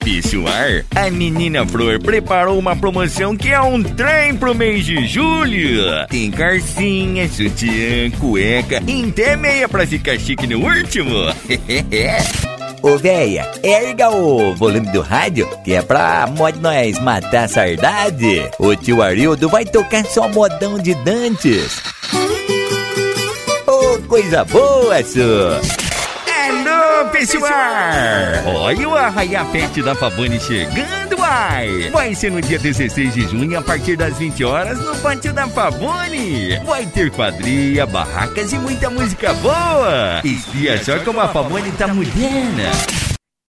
Pessoal, a Menina Flor preparou uma promoção que é um trem pro mês de julho. Tem calcinha, sutiã, cueca e até meia pra ficar chique no último. Ô véia, erga o volume do rádio, que é pra nós matar a saudade. O tio Arildo vai tocar só modão de dantes. Ô, coisa boa, só. Alô, pessoal! Olha o Arraia Pet da Favone chegando, ai! Vai ser no dia 16 de junho, a partir das 20 horas, no pátio da Favone. Vai ter quadrilha, barracas e muita música boa. Espia só como a Favone tá moderna.